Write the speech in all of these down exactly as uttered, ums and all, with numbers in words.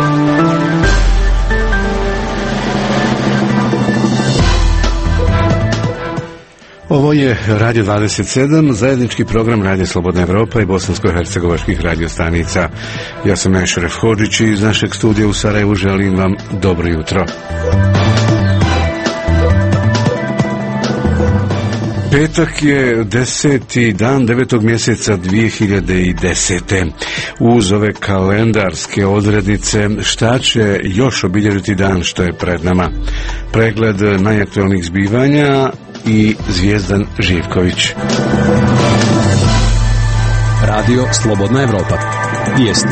Ovo je Radio dvadeset sedam, zajednički program Radio Slobodna Evropa i bosansko-hercegovačkih radiostanica. Ja sam Ešref Hodžić i iz našeg studija u Sarajevu želim vam dobro jutro. Petak je deseti dan devetog mjeseca dvije hiljade desete. Uz ove kalendarske odrednice šta će još obilježiti dan što je pred nama? Pregled najaktualnijih zbivanja i Zvijezdan Živković. Radio Slobodna Evropa. Vijesti.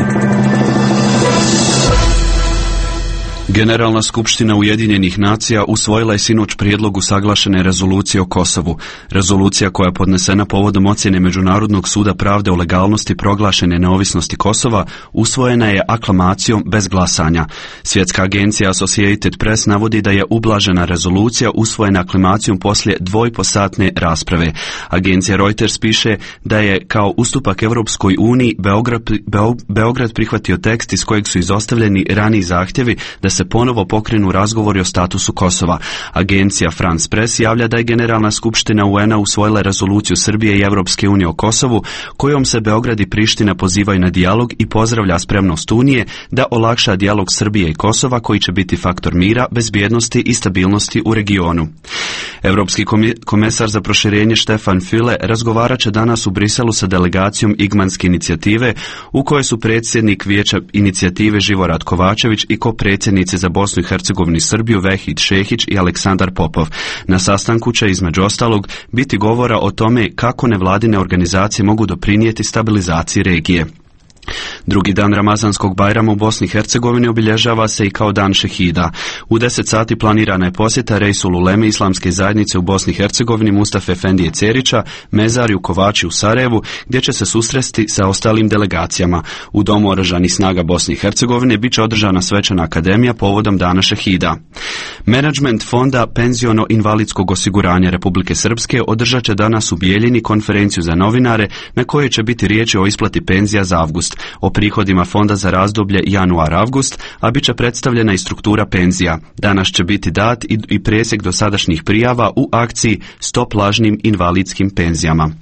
Generalna skupština Ujedinjenih nacija usvojila je sinoć prijedlog usaglašene rezolucije o Kosovu. Rezolucija koja je podnesena povodom ocjene Međunarodnog suda pravde o legalnosti proglašene neovisnosti Kosova usvojena je aklamacijom bez glasanja. Svjetska agencija Associated Press navodi da je ublažena rezolucija usvojena aklamacijom poslije dvojposatne rasprave. Agencija Reuters piše da je kao ustupak Europskoj uniji Beograd, Beograd prihvatio tekst iz kojeg su izostavljeni raniji zahtjevi da se se ponovo pokrenu razgovori o statusu Kosova. Agencija France Press javlja da je Generalna skupština U N-a usvojila rezoluciju Srbije i Europske unije o Kosovu, kojom se Beograd i Priština pozivaju na dijalog i pozdravlja spremnost Unije da olakša dijalog Srbije i Kosova koji će biti faktor mira, bezbjednosti i stabilnosti u regionu. Europski komesar za proširenje Stefan Füle razgovarat će danas u Briselu sa delegacijom Igmanske inicijative, u kojoj su predsjednik Vijeća inicijative Živorad Kovačević i kopredsjednici za Bosnu i Hercegovinu i Srbiju Vehid Šehić i Aleksandar Popov. Na sastanku će između ostalog biti govora o tome kako nevladine organizacije mogu doprinijeti stabilizaciji regije. Drugi dan Ramazanskog Bajrama u Bosni i Hercegovini obilježava se i kao dan šehida. U deset sati planirana je posjeta Reisul Uleme Islamske zajednice u Bosni i Hercegovini Mustafe Efendije Cerića, mezariju Kovači u Sarajevu, gdje će se susresti sa ostalim delegacijama. U Domu oružanih snaga Bosne i Hercegovine bit će održana svečana akademija povodom dana šehida. Menadžment Fonda penziono-invalidskog osiguranja Republike Srpske održat će danas u Bijeljini konferenciju za novinare na kojoj će biti riječi o isplati penzija za avgust, o prihodima fonda za razdoblje januar-avgust, a bit će predstavljena i struktura penzija. Danas će biti dat i, i presjek dosadašnjih prijava u akciji Stop lažnim invalidskim penzijama.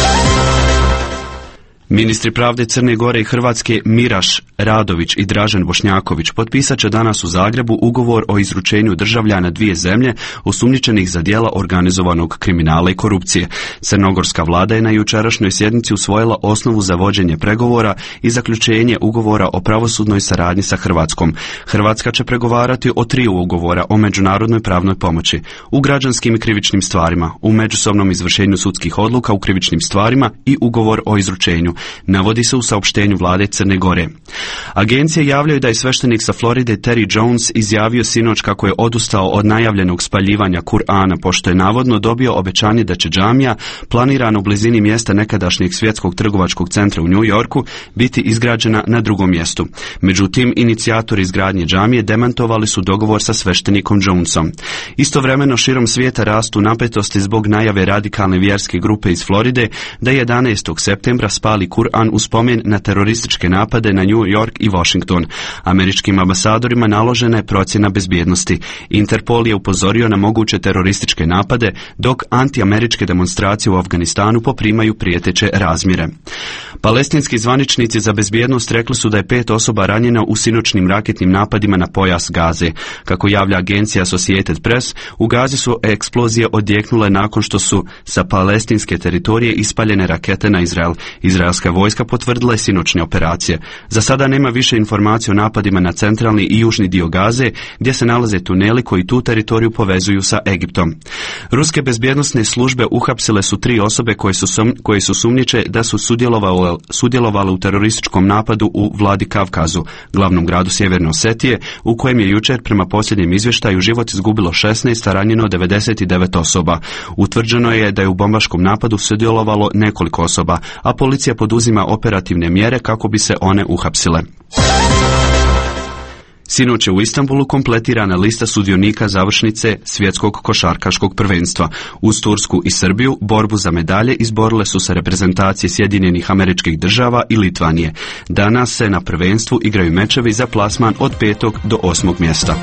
Ministri pravde Crne Gore i Hrvatske Miraš Radović i Dražen Bošnjaković potpisat će danas u Zagrebu ugovor o izručenju državljana dvije zemlje osumnjičenih za djela organizovanog kriminala i korupcije. Crnogorska vlada je na jučerašnjoj sjednici usvojila osnovu za vođenje pregovora i zaključenje ugovora o pravosudnoj saradnji sa Hrvatskom. Hrvatska će pregovarati o tri ugovora o međunarodnoj pravnoj pomoći, u građanskim i krivičnim stvarima, u međusobnom izvršenju sudskih odluka u krivičnim stvarima i ugovor o izručenju, navodi se u saopštenju vlade Crne Gore. Agencije javljaju da je sveštenik sa Floride Terry Jones izjavio sinoć kako je odustao od najavljenog spaljivanja Kur'ana, pošto je navodno dobio obećanje da će džamija, planirana u blizini mjesta nekadašnjeg svjetskog trgovačkog centra u New Yorku, biti izgrađena na drugom mjestu. Međutim, inicijatori izgradnje džamije demantovali su dogovor sa sveštenikom Jonesom. Istovremeno širom svijeta rastu napetosti zbog najave radikalne vjerske grupe iz Floride da je jedanaestog septembra spali Kur'an u spomen na terorističke napade na New York i Washington. Američkim ambasadorima naložena je procjena bezbjednosti. Interpol je upozorio na moguće terorističke napade, dok antiameričke demonstracije u Afganistanu poprimaju prijeteće razmjere. Palestinski zvaničnici za bezbjednost rekli su da je pet osoba ranjeno u sinoćnim raketnim napadima na pojas Gaze. Kako javlja agencija Associated Press, u Gazi su eksplozije odjeknule nakon što su sa palestinske teritorije ispaljene rakete na Izrael. Izraelska vojska potvrdila je sinoćne operacije. Za sada nema više informacija o napadima na centralni i južni dio Gaze, gdje se nalaze tuneli koji tu teritoriju povezuju sa Egiptom. Ruske bezbjednosne službe uhapsile su tri osobe koje su, sum, koje su sumnjiče da su sudjelovale, sudjelovale u terorističkom napadu u Vladikavkazu, glavnom gradu Sjeverne Osetije, u kojem je jučer prema posljednjem izvještaju život izgubilo šesnaest, a ranjeno devedeset devet osoba. Utvrđeno je da je u bombaškom napadu sudjelovalo nekoliko osoba, a policija poduzima operativne mjere kako bi se one uhapsile. Sinoć je u Istanbulu kompletirana lista sudionika završnice svjetskog košarkaškog prvenstva. Uz Tursku i Srbiju borbu za medalje izborile su se reprezentacije Sjedinjenih Američkih Država i Litvanije. Danas se na prvenstvu igraju mečevi za plasman od petog do osmog mjesta.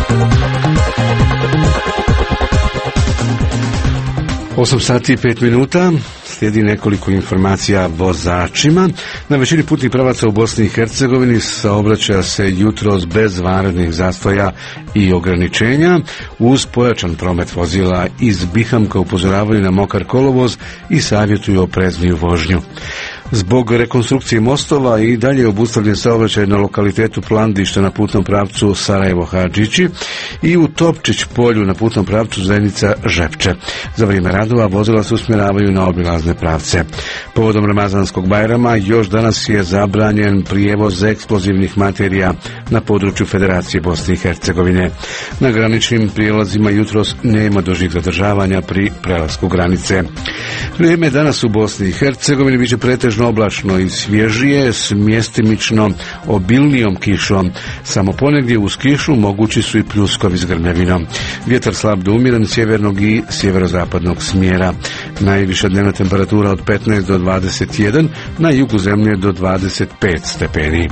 osam sati i pet minuta, slijedi nekoliko informacija vozačima. Na većini putnih pravaca u Bosni i Hercegovini saobraća se jutros bez vanrednih zastoja i ograničenja. Uz pojačan promet vozila iz Bihamka upozoravaju na mokar kolovoz i savjetuju oprezniju vožnju. Zbog rekonstrukcije mostova i dalje je obustavljen saobraćaj na lokalitetu Plandišta na putnom pravcu Sarajevo-Hadžići i u Topčić polju na putnom pravcu Zenica-Žepče. Za vrijeme radova vozila se usmjeravaju na obilazne pravce. Povodom Ramazanskog Bajrama još danas je zabranjen prijevoz eksplozivnih materija na području Federacije Bosne i Hercegovine. Na graničnim prijelazima jutros nema dužih zadržavanja pri prelasku granice. Vrijeme danas u Bosni i Hercegovini biće pretežno oblačno i svježije s mjestimično obilnijom kišom. Samo ponegdje uz kišu mogući su i pljuskovi s grmljavinom. Vjetar slab do umjeren sjevernog i sjeverozapadnog smjera. Najviša dnevna temperatura od petnaest do dvadeset jedan, na jugu zemlje do dvadeset pet stepeni.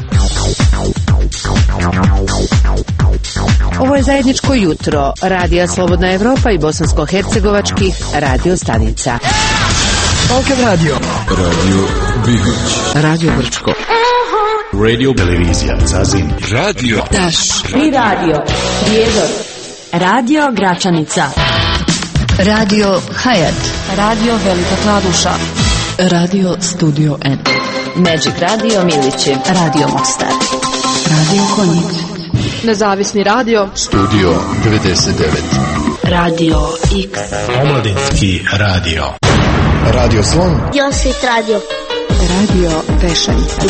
Ovo je zajedničko jutro Radija Slobodna Evropa i bosansko-hercegovačkih radio stanica. Balkan Radio, Radio Bigoć, Radio Brčko, Radio Televizija Zazin, Radio Taš i Radio Prijedor, Radio Gračanica, Radio Hayat, Radio Velika Kladuša, Radio Studio N, Magic Radio Milići, Radio Mostar, Radio Konjic, Nezavisni radio Studio devedeset devet, Radio X, Omladinski radio, Radio Slon, Josit radio, Radio Pešanica,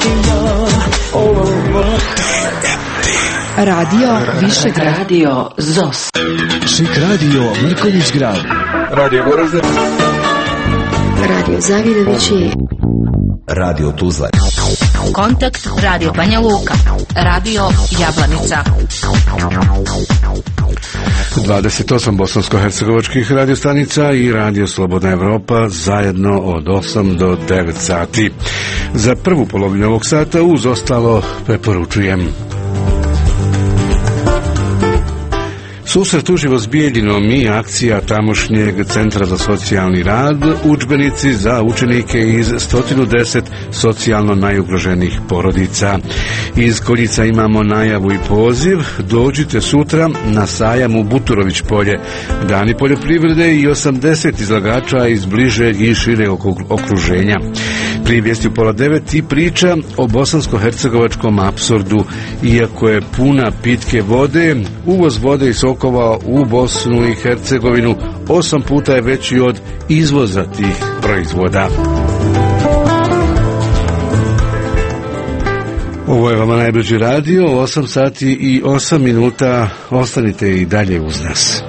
Radio Višeg, Radio Zos, Šik radio Mrkonjić grad, Radio Gorazde, Radio Zavidovići, Radio Tuzla, Kontakt Radio Banja Luka, Radio Jablanica, dvadeset osam bosansko-hercegovačkih radiostanica i Radio Slobodna Evropa zajedno od osam do devet sati. Za prvu polovinu ovog sata uz ostalo preporučujem susret uživo s Bijeljinom i akcija tamošnjeg Centra za socijalni rad, udžbenici za učenike iz sto deset socijalno najugroženih porodica. Iz Koljica imamo najavu i poziv, dođite sutra na sajam u Buturović polje, dani poljoprivrede i osamdeset izlagača iz bližeg i šireg okruženja. Prije vijesti u pola devet i priča o bosansko-hercegovačkom apsurdu. Iako je puna pitke vode, uvoz vode i sokova u Bosnu i Hercegovinu osam puta je veći od izvoza tih proizvoda. Ovo je vama najbliži radio, osam sati i osam minuta, ostanite i dalje uz nas.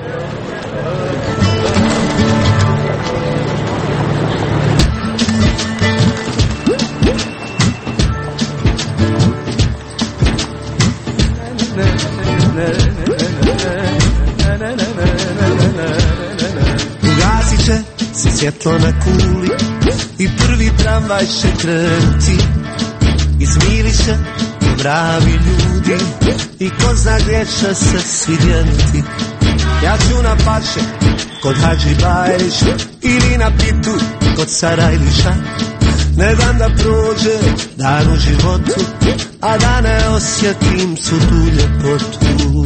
Svjetlo na kuli i prvi tramvaj će krenuti i smiri se pravi ljudi i ko zna gdje će se svidjeti. Ja ću na paše kod Hadži Bajrića ili na Pitu kod Sarajlića. Ne dam da prođe dan u životu, a da ne osjetim svu tu ljepotu.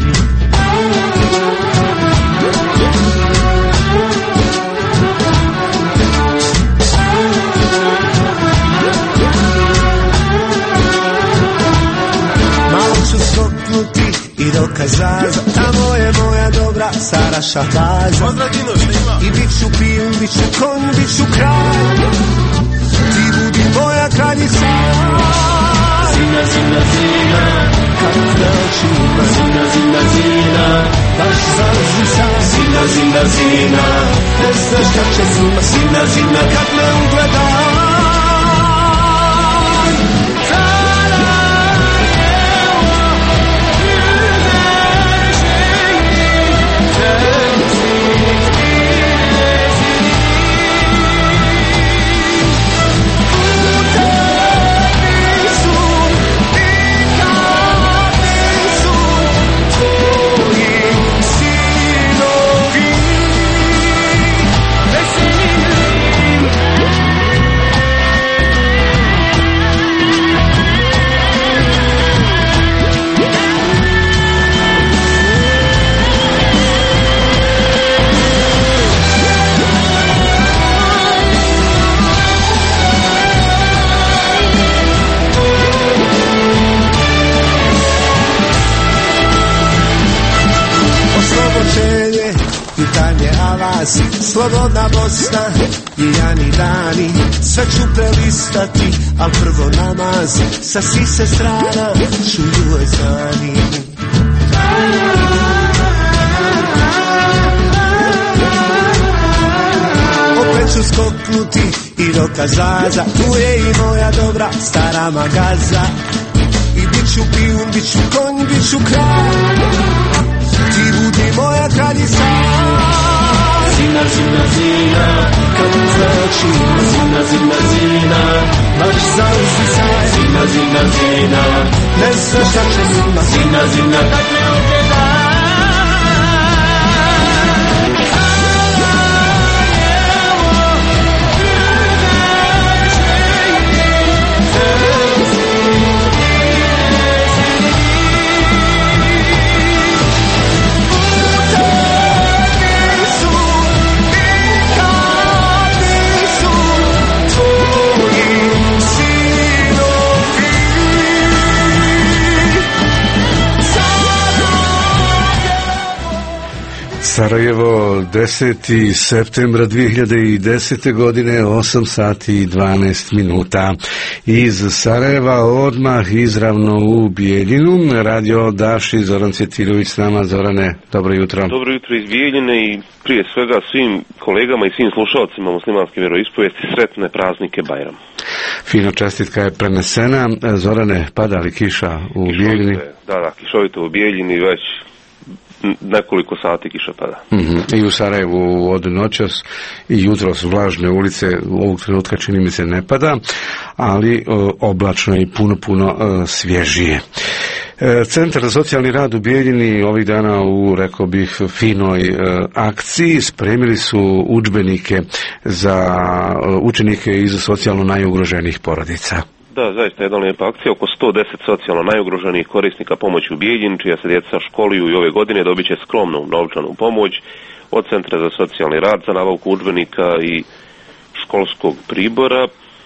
I do Kazaza, tamo je moja dobra stara Šahbaza. I bit ću pil, bit ću konj, bit ću kralj. Ti budi moja kraljica. Zina, zina, zina, kako te oči ima. Zina, zina, zina, baš zalazim. Zina, zina, zina, ne znaš kak će zima. Zina, zina, kad me ugledam. Sarajevo, slobodna Bosna i jani dani, sve ću prelistati, al prvo namaz sa sise strana čuju ezani. Opet ću skoknuti i do Kazaza, tu je i moja dobra stara magaza. I bit ću pijun, bit ću konj, bit ću kralj, ti budi moja kraljica. Zina, zina, zina, kad uzrači, zina, zina, zina, baš za uzdisaj. Zina, zina, zina, ne znaš šta će zima. Zina, zina, kad me ogledaj. Sarajevo, deseti septembra dvije hiljade desete. godine, osam sati i dvanaest minuta. Iz Sarajeva odmah izravno u Bijeljinu. Radio Daši, Zoran Cjetirović s nama. Zorane, dobro jutro. Dobro jutro iz Bijeljine i prije svega svim kolegama i svim slušalcima muslimanske vjeroispovijesti sretne praznike Bajram. Fino, čestitka je prenesena. Zorane, pada li kiša u Bijeljini? Da, da, kišovito u Bijeljini već nekoliko sati kiša pada. Mm-hmm. I u Sarajevu od noćas i jutros vlažne ulice, ovog trenutka čini mi se ne pada, ali o, oblačno i puno, puno o, svježije. E, Centar za socijalni rad u Bijeljini ovih dana u, rekao bih, finoj e, akciji spremili su udžbenike za e, učenike iz socijalno najugroženijih porodica. Da, zaista jedna lijepa akcija. Oko sto deset socijalno najugroženijih korisnika pomoći u Bijeljini, čija se djeca školuju i ove godine dobit će skromnu novčanu pomoć od Centra za socijalni rad za nabavku udžbenika i školskog pribora.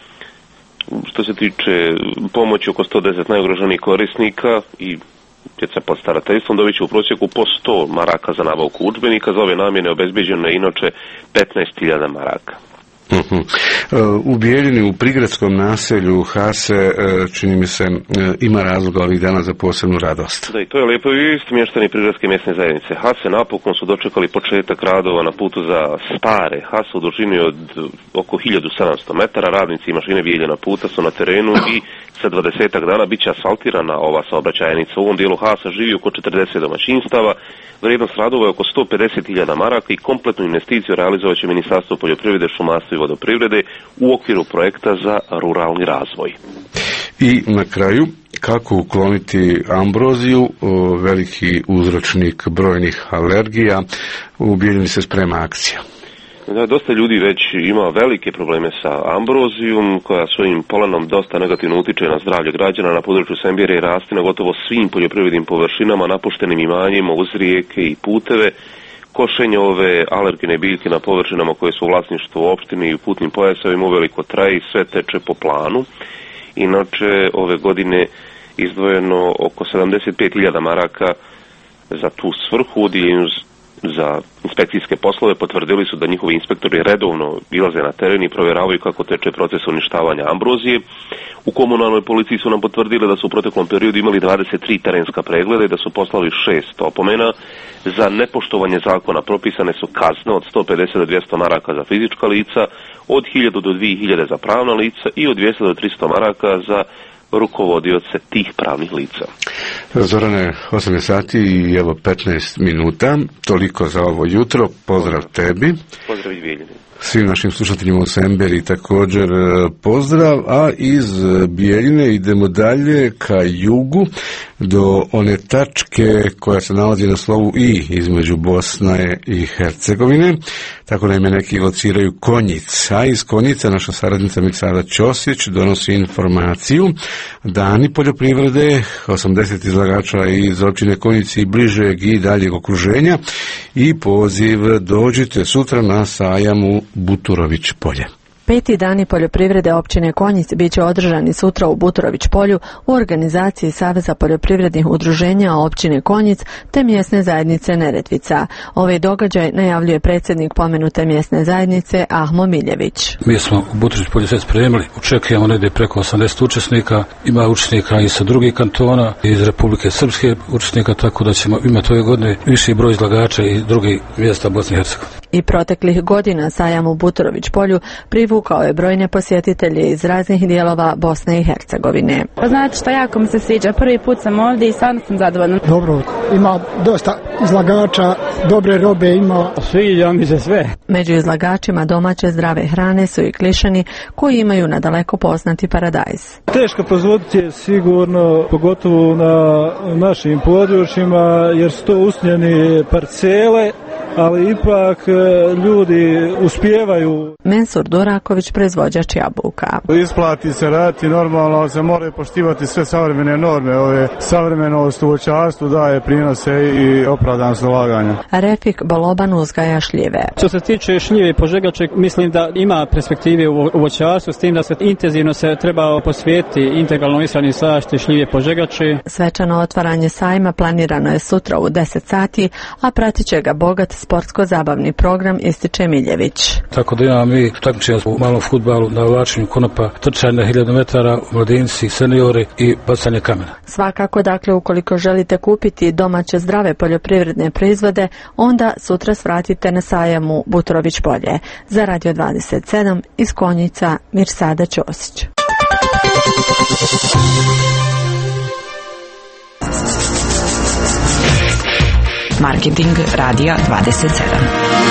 Što se tiče pomoći oko sto deset najugroženijih korisnika i djeca pod starateljstvom dobit će u prosjeku po sto maraka za nabavku udžbenika. Za ove namjene obezbeđeno je inače petnaest hiljada maraka. Uh-huh. U Bijeljini, u prigradskom naselju Hase, čini mi se, ima razloga ovih dana za posebnu radost. Da, i to je lijepo vijest. Mještani prigradske mjesne zajednice Hase napokon su dočekali početak radova na putu za stare Hase u dužini od oko hiljadu sedamsto metara. Radnici i mašine Bijeljina puta su na terenu i sa dvadesetak dana bit će asfaltirana ova saobraćajnica. U ovom dijelu Hasa živi oko četrdeset domaćinstava. Vrijednost radova je oko sto pedeset hiljada maraka i kompletnu investiciju realizovat će Ministarstvo poljoprivrede, šumarstva i vodoprivrede u okviru projekta za ruralni razvoj. I na kraju, kako ukloniti ambroziju, veliki uzročnik brojnih alergija. U Bijeljini se sprema akcija. Da, dosta ljudi već ima velike probleme sa ambrozijom, koja svojim polenom dosta negativno utiče na zdravlje građana. Na području Sembire raste na gotovo svim poljoprivrednim površinama, napuštenim imanjima uz rijeke i puteve. Košenje ove alergene biljke na površinama koje su u vlasništvu opštine i u putnim pojasovima uveliko traje i sve teče po planu. Inače, ove godine izdvojeno oko sedamdeset pet hiljada maraka za tu svrhu. Udjeljenju za inspekcijske poslove potvrdili su da njihovi inspektori redovno ilaze na teren i provjeravaju kako teče proces uništavanja ambrozije. U komunalnoj policiji su nam potvrdili da su u proteklom periodu imali dvadeset tri terenska pregleda i da su poslali šest opomena. Za nepoštovanje zakona propisane su kazne od sto pedeset do dvjesto maraka za fizička lica, od hiljadu do dvije hiljade za pravna lica i od dvjesto do tristo maraka za rukovodioce tih pravnih lica. Zorane, osam sati i evo petnaest minuta, toliko za ovo jutro. Pozdrav tebi. Pozdrav iz Bijeljine. Svim našim slušateljima u Semberi također pozdrav, a iz Bijeljine idemo dalje ka jugu do one tačke koja se nalazi na slovu I između Bosne i Hercegovine. Tako naime neki lociraju Konjic, a iz Konjica naša saradnica Miksara Ćosić donosi informaciju. Dani poljoprivrede, osamdeset izlagača iz općine Konjici i bližeg i daljeg okruženja i poziv dođite sutra na sajam u Buturović polje. Peti dani poljoprivrede općine Konjic bit će održani sutra u Butrović polju u organizaciji Saveza poljoprivrednih udruženja općine Konjic te mjesne zajednice Neretvica. Ovaj događaj najavljuje predsjednik pomenute mjesne zajednice Ahmo Miljević. Mi smo u Butrović polju sve spremili, očekujemo negdje preko osamdeset učesnika, ima učesnika i sa drugih kantona, iz Republike Srpske učesnika, tako da ćemo imati ove godine viši broj izlagača i drugih mjesta Bosne i Hercegovine. I proteklih godina sajam u Butrović polju privukao je brojne posjetitelje iz raznih dijelova Bosne i Hercegovine. Pa znate što, jako mi se sviđa. Prvi put sam ovdje i stvarno sam zadovoljna. Dobro, ima dosta izlagača, dobre robe ima. Sviđa mi se sve. Među izlagačima domaće zdrave hrane su i Klišani koji imaju nadaleko poznati paradajz. Teško proizvoditi je sigurno, pogotovo na našim područjima, jer su to usnjeni parcele, ali ipak ljudi uspijevaju. Mensur Duraković, proizvođač jabuka. Isplati se raditi normalno, ali se moraju poštivati sve savremene norme. Ove savremenost u voćarstvu daje prinose i opravdanost ulaganja. Refik Boloban uzgaja šljive. Što se tiče šljive i požegače, mislim da ima perspektive u voćarstvu, s tim da se intenzivno se treba posvetiti integralno ishrani zaštiti šljive i požegače. Svečano otvaranje sajma planirano je sutra u deset sati, a pratit će ga bogat sportsko-zabavni program, ističe Miljević. Tako da imamo mi takmičenja u malom fudbalu, na vlačenju konopa, trčanje na hiljadu metara, mladinci, seniori i bacanje kamena. Svakako, dakle, ukoliko želite kupiti domaće zdrave poljoprivredne proizvode, onda sutra svratite na sajamu Butrović polje. Za Radio dvadeset sedam iz Konjica, Mirsada Ćosić. Marketing Radija dvadeset sedam.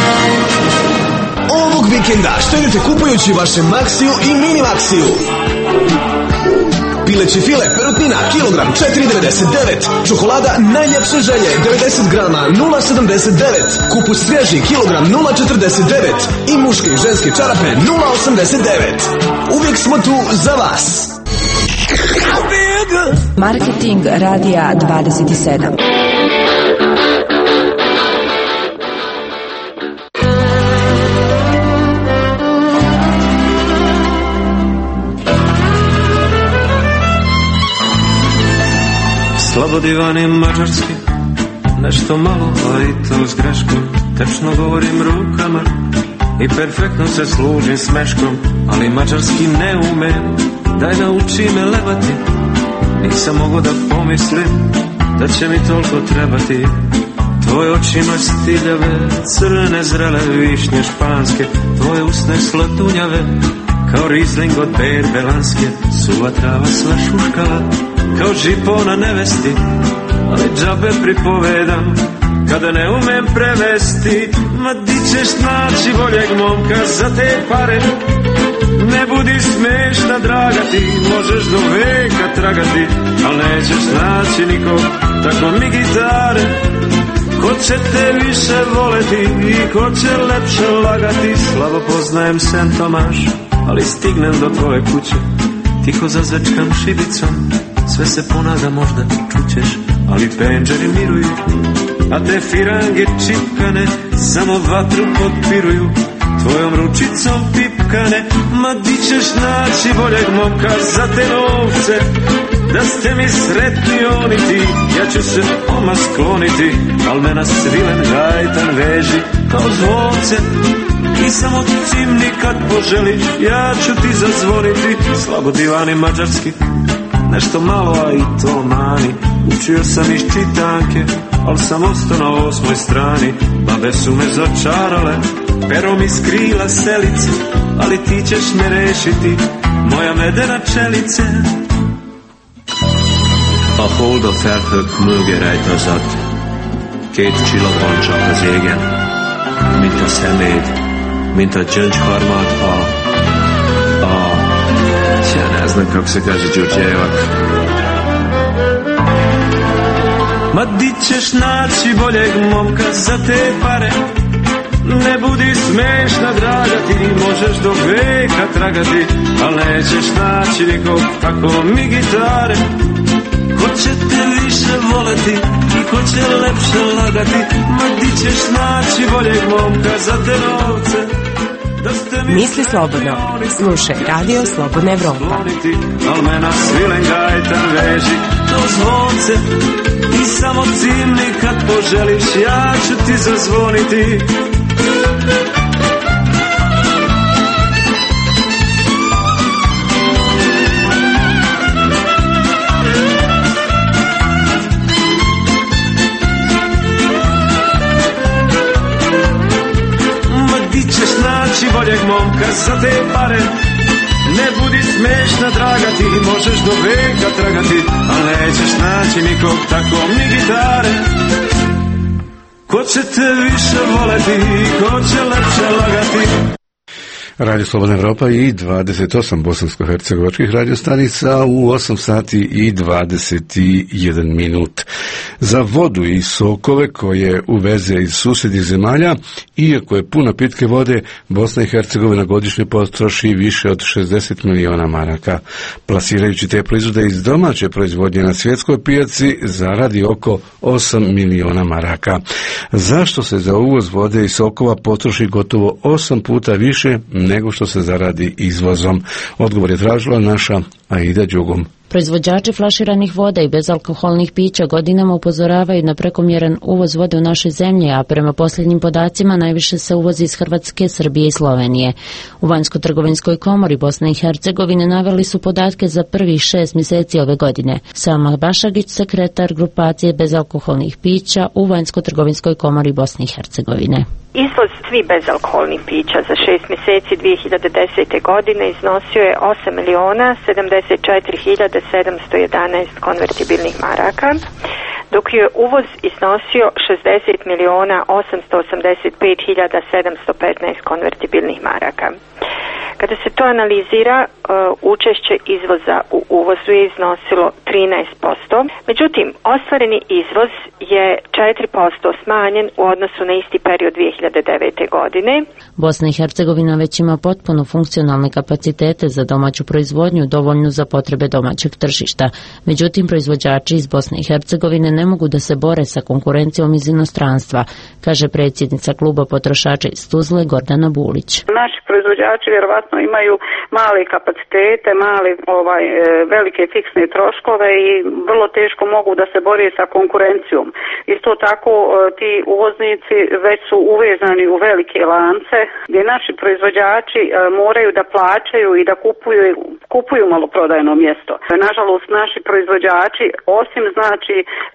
Ovog vikenda štedite kupujući vaše Maxiju i Mini Maxiju. Pileći file perutnina kilogram četiri devedeset devet, čokolada najljepše želje devedeset grama nula sedamdeset devet, kupus svježi kilogram nula četrdeset devet i muške i ženske čarape nula osamdeset devet. Uvijek smo tu za vas. Marketing Radija dvadeset sedam. Slobodivani mađarski, nešto malo, a i to s greškom. Tečno govorim rukama i perfektno se služim smeškom, ali mađarski ne umem, daj nauči me lebati. Nisam mogo da pomislim da će mi toliko trebati. Tvoje oči imaju stiljave, crne zrele višnje španske, tvoje usne slatunjave, kao rizling od berbelanske. Suva trava sva šuškava, kao žipona nevesti, ali džabe pripovedam kada ne umem prevesti. Ma di ćeš naći boljeg momka za te pare? Ne budi smešna draga, ti možeš do veka tragati, al nećeš naći nikog tako mi gitare. Ko će te više voleti i ko će lepše lagati? Slabo poznajem Sen Tomaš, ali stignem do tvoje kuće, tiho zazvečkam šibicom. Sve se ponada, možda čućeš, ali penđeri miruju, a te firange čipkane samo vatru potpiruju. Tvojom ručicom pipkane, ma di ćeš naći boljeg momka za te novce? Da ste mi sretni oni ti, ja ću se oma skloniti, al me na svilen gajtan veži kao zvonce. I samo cimni kad poželiš, ja ću ti zazvoniti. Slobodivani mađarski, nešto malo, a i to mani. Učio sam iz čitanke, al sam ostao na osmoj strani. Babe su me začarale, perom iz krila selice, ali ti ćeš me rešiti, moja medena čelice. A holdó felhők mögé rejtezett, két csillag van csak az égen, mint a szeméd, mint a gyöngyharmad, a... a... ja ne znam kako se kaže đurđevak. Ma di ćeš naći boljeg momka za te pare? Ne budi smešna draga, ti možeš do veka tragati, al nećeš naći nikog tako mi gitare. Ko će te više voleti i ko će lepše lagati? Ma di ćeš naći boljeg momka za te novce? Misli slobodno, slušaj Radio Slobodna Evropa. Al me na svilen gajtan veži do zvonce i samo cimni kad poželiš, ja ću ti zazvoniti. Naći boljeg momka za te pare, ne budi smešna draga, ti možeš do veka tragati, al nećeš naći nikog tako ni gitare. Ko će te više voleti, ko će lepše lagati. Radio Slobodna Evropa i dvadeset osam bosansko-hercegovačkih radiostanica u osam sati i dvadeset jedan minut. Za vodu i sokove koje uveze iz susjednih zemalja, iako je puna pitke vode, Bosna i Hercegovina godišnje potroši više od šezdeset miliona maraka. Plasirajući te proizvode iz domaće proizvodnje na svjetskoj pijaci, zaradi oko osam miliona maraka. Zašto se za uvoz vode i sokova potroši gotovo osam puta više nego što se zaradi izvozom? Odgovor je tražila naša Aida Đugum. Proizvođači flaširanih voda i bezalkoholnih pića godinama upozoravaju na prekomjeran uvoz vode u našoj zemlji, a prema posljednjim podacima najviše se uvozi iz Hrvatske, Srbije i Slovenije. U Vanjsko-trgovinskoj komori Bosne i Hercegovine naveli su podatke za prvih šest mjeseci ove godine. Sama Bašagić, sekretar grupacije bezalkoholnih pića u Vanjsko-trgovinskoj komori Bosne i Hercegovine. Izvoz svih bezalkoholnih pića za šest mjeseci dvije hiljade desete. godine iznosio je osam miliona sedamdeset četiri hiljade sedamsto jedanaest konvertibilnih maraka, dok je uvoz iznosio šezdeset miliona osamsto osamdeset pet hiljada sedamsto petnaest konvertibilnih maraka. Kada se to analizira, učešće izvoza u uvozu je iznosilo trinaest posto. Međutim, ostvareni izvoz je četiri posto smanjen u odnosu na isti period dvije hiljade devete. godine. Bosna i Hercegovina već ima potpuno funkcionalne kapacitete za domaću proizvodnju dovoljnu za potrebe domaćeg tržišta. Međutim, proizvođači iz Bosne i Hercegovine ne mogu da se bore sa konkurencijom iz inostranstva, kaže predsjednica kluba potrošača iz Tuzle Gordana Bulić. Naši proizvođači vjerovatno imaju male kapacitete, male ovaj velike fiksne troškove i vrlo teško mogu da se bore sa konkurencijom. Isto tako ti uvoznici već su uvezani u velike lance gdje naši proizvođači moraju da plaćaju i da kupuju kupuju maloprodajno mjesto. Nažalost, naši proizvođači osim znači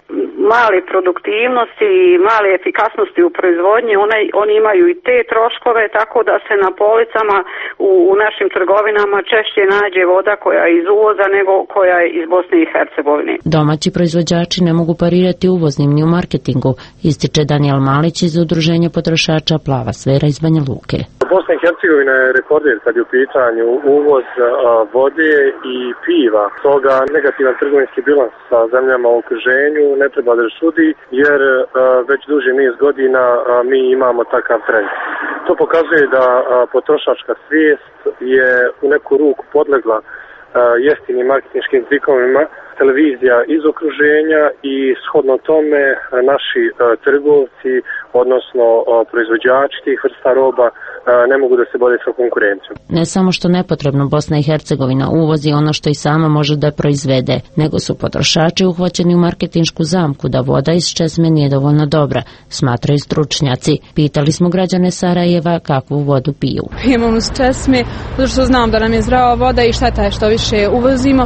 male produktivnosti i male efikasnosti u proizvodnji, one, oni imaju i te troškove, tako da se na policama u, u našim trgovinama češće nađe voda koja je iz uvoza nego koja je iz Bosne i Hercegovine. Domaći proizvođači ne mogu parirati uvoznim ni u marketingu, ističe Daniel Malić iz Udruženja potrošača Plava sfera iz Banja Luke. Bosna i Hercegovina je rekorder kad je u pitanju uvoz a, vode i piva. Stoga negativan trgovinski bilans sa zemljama u okruženju ne treba da sudi, jer a, već duži niz godina a, mi imamo takav trend. To pokazuje da a, potrošačka svijest je u neku ruku podlegla a, jeftinim marketinškim trikovima, televizija iz okruženja i shodno tome naši a, trgovci, odnosno a, proizvođači tih vrsta roba a, ne mogu da se bore sa konkurencijom. Ne samo što nepotrebno Bosna i Hercegovina uvozi ono što i sama može da proizvede, nego su potrošači uhvaćeni u marketinšku zamku da voda iz česme nije dovoljno dobra, smatraju stručnjaci. Pitali smo građane Sarajeva kakvu vodu piju. Pijemo uz česme, zato što znam da nam je zdrava voda i šteta je što više uvozimo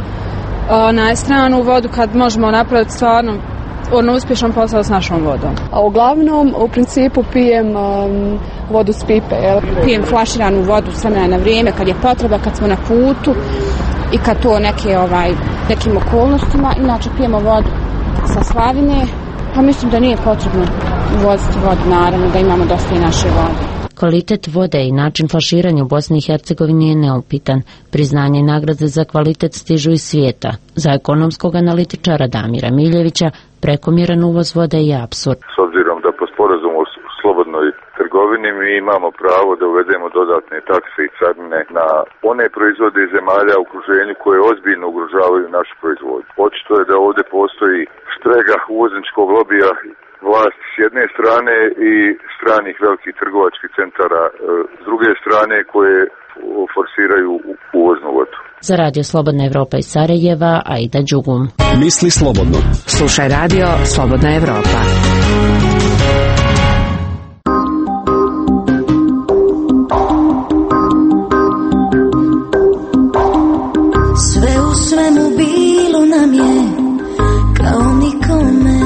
na stranu vodu kad možemo napraviti stvarno ono uspješan posao s našom vodom. A uglavnom u principu pijem um, vodu s pipe. Jel? Pijem flaširanu vodu s vremena na vrijeme kad je potreba, kad smo na putu i kad to neke ovaj nekim okolnostima. Inače pijemo vodu sa slavine, pa mislim da nije potrebno uvoziti vodu, naravno da imamo dosta i naše vode. Kvalitet vode i način flaširanja u Bosni i Hercegovini je neupitan. Priznanje i nagrade za kvalitet stižu iz svijeta. Za ekonomskog analitičara Damira Miljevića prekomjeran uvoz vode je apsurd. S obzirom da po sporazumu o slobodnoj trgovini mi imamo pravo da uvedemo dodatne takse i carine na one proizvode iz zemalja u okruženju koje ozbiljno ugrožavaju našu proizvodnju. Očito je da ovdje postoji štrega uvozničkog lobija vlasti s jedne strane i stranih velikih trgovačkih centara s druge strane koje forsiraju uvoznu vodu. Za Radio Slobodna Evropa iz Sarajeva, Aida Đugum. Misli slobodno. Slušaj Radio Slobodna Evropa. Sve u svemu bilo nam je kao nikome,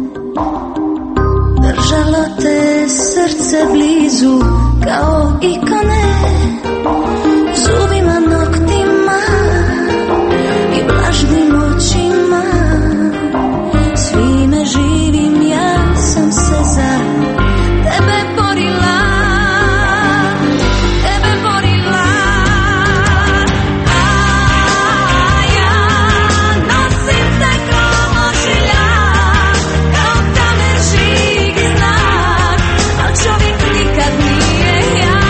držalo te srce blizu kao ikone, zubima, noktima i vlažnim očima, svime živim, ja sam se za tebe borila, tebe borila. A ja nosim te kao ožiljak, kao kamen žig i znak, al čovjek nikad nije jak.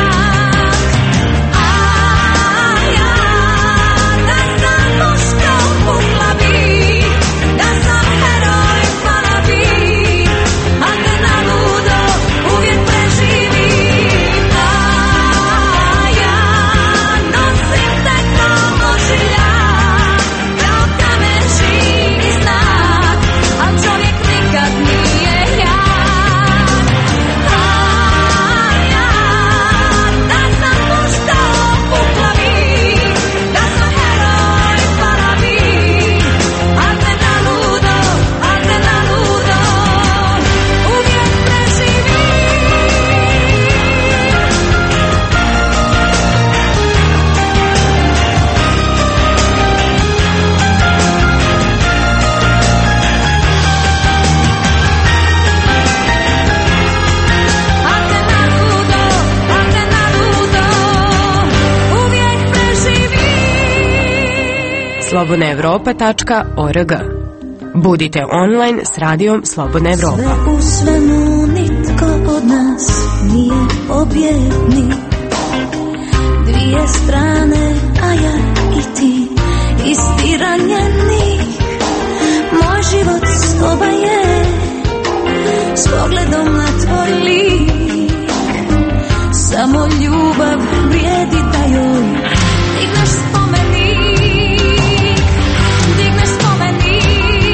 slobodna evropa tačka org. Budite online s radijom Slobodna Evropa. Sve u svemu nitko od nas nije pobjednik. Dvije strane, a ja i ti, isti ranjenik. Moj život s toba je, s pogledom na tvoj lik. Samo ljubav vrijedi da joj digneš spomenik. Digneš spomenik.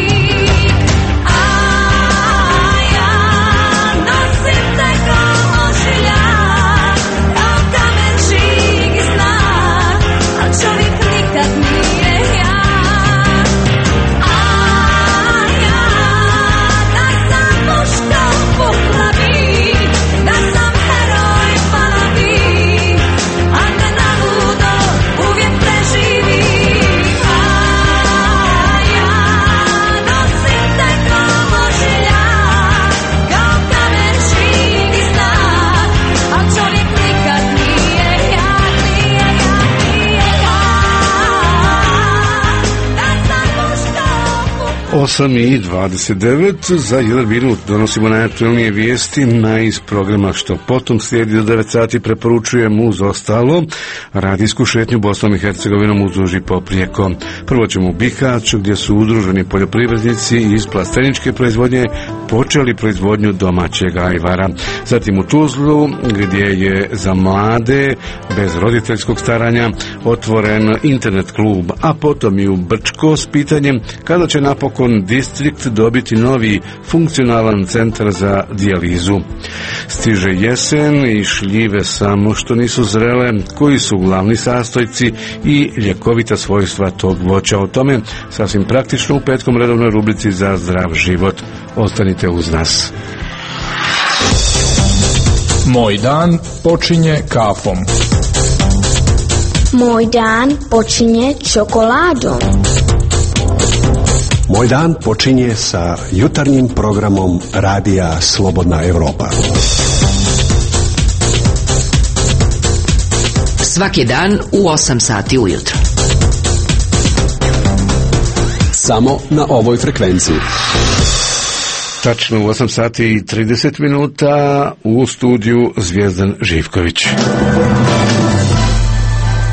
A ja nosim te kao ožiljak, kao kamen žig i znak, al čovjek nikad nije jak. A ja da sam muško poplavi, da sam heroj palavi, a ne na ludo uvijek preživi. A ja nosim te kao ožiljak, kao kamen žig i znak, al čovjek nikad nije jak, nije jak, nije jak. Da sam muško poplavi. osam i dvadeset devet, za jedan minut donosimo najaktualnije vijesti, na iz programa što potom slijedi do devet sati preporučujem uz ostalo radijsku šetnju Bosnom i Hercegovinom uzduž i poprijeko. Prvo ćemo u Bihać, gdje su udruženi poljoprivrednici iz plasteničke proizvodnje počeli proizvodnju domaćeg ajvara. Zatim u Tuzlu, gdje je za mlade bez roditeljskog staranja otvoren internet klub, a potom i u Brčko s pitanjem kada će napokon distrikt dobiti novi funkcionalan centar za dijalizu. Stiže jesen i šljive samo što nisu zrele, koji su glavni sastojci i ljekovita svojstva tog voća. O tome sasvim praktično u petkom redovnoj rubrici za zdrav život. Ostanite uz nas. Moj dan počinje kafom. Moj dan počinje čokoladom. Moj dan počinje sa jutarnjim programom Radija Slobodna Evropa. Svaki dan u osam sati ujutro. Samo na ovoj frekvenciji. Tačno u osam sati i trideset minuta u studiju Zvijezdan Živković.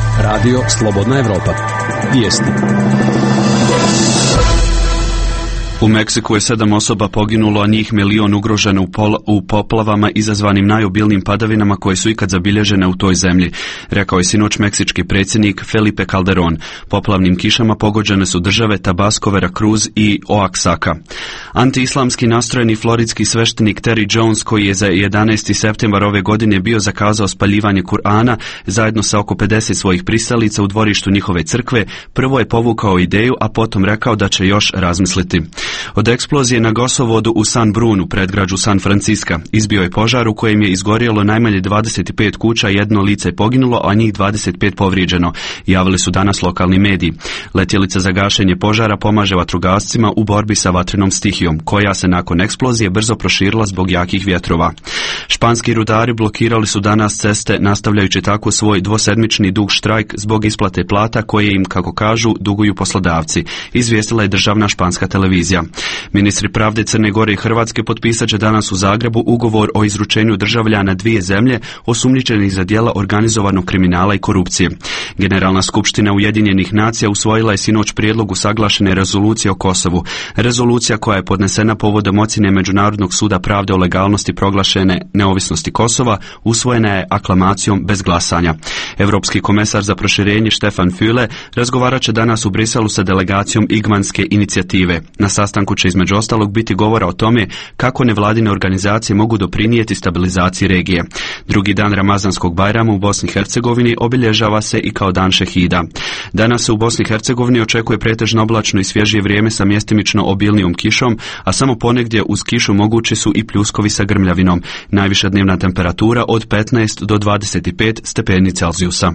Radio Slobodna Evropa. Vijesti. U Meksiku je sedam osoba poginulo, a njih milion ugroženo u, pol, u poplavama izazvanim najobilnijim padavinama koje su ikad zabilježene u toj zemlji, rekao je sinoć meksički predsjednik Felipe Calderón. Poplavnim kišama pogođene su države Tabasco, Veracruz i Oaxaca. Antiislamski nastrojeni floridski sveštenik Terry Jones, koji je za jedanaesti septembar ove godine bio zakazao spaljivanje Kur'ana zajedno sa oko pedeset svojih pristalica u dvorištu njihove crkve, prvo je povukao ideju, a potom rekao da će još razmisliti. Od eksplozije na gasovodu u San Brunu, predgrađu San Franciska, izbio je požar u kojem je izgorjelo najmanje dvadeset pet kuća, jedno lice je poginulo, a njih dvadeset pet povrijeđeno, javili su danas lokalni mediji. Letjelica za gašenje požara pomaže vatrogascima u borbi sa vatrenom stihijom, koja se nakon eksplozije brzo proširila zbog jakih vjetrova. Španski rudari blokirali su danas ceste, nastavljajući tako svoj dvosedmični dug štrajk zbog isplate plata koje im, kako kažu, duguju poslodavci, izvijestila je državna španska televizija. Ministri pravde Crne Gore i Hrvatske potpisat će danas u Zagrebu ugovor o izručenju državljana dvije zemlje osumnjičenih za djela organizovanog kriminala i korupcije. Generalna skupština Ujedinjenih nacija usvojila je sinoć prijedlog usaglašene rezolucije o Kosovu. Rezolucija koja je podnesena povodom ocjene Međunarodnog suda pravde o legalnosti proglašene neovisnosti Kosova usvojena je aklamacijom bez glasanja. Europski komesar za proširenje Stefan Füle razgovarat će danas u Briselu sa delegacijom Igmanske inicijative. Na sastanku će između ostalog biti govora o tome kako nevladine organizacije mogu doprinijeti stabilizaciji regije. Drugi dan Ramazanskog Bajrama u Bosni i Hercegovini obilježava se i kao dan šehida. Danas se u Bosni i Hercegovini očekuje pretežno oblačno i svježije vrijeme sa mjestimično obilnijom kišom, a samo ponegdje uz kišu mogući su i pljuskovi sa grmljavinom. Najviša dnevna temperatura od petnaest do dvadeset pet stepeni Celzijusa.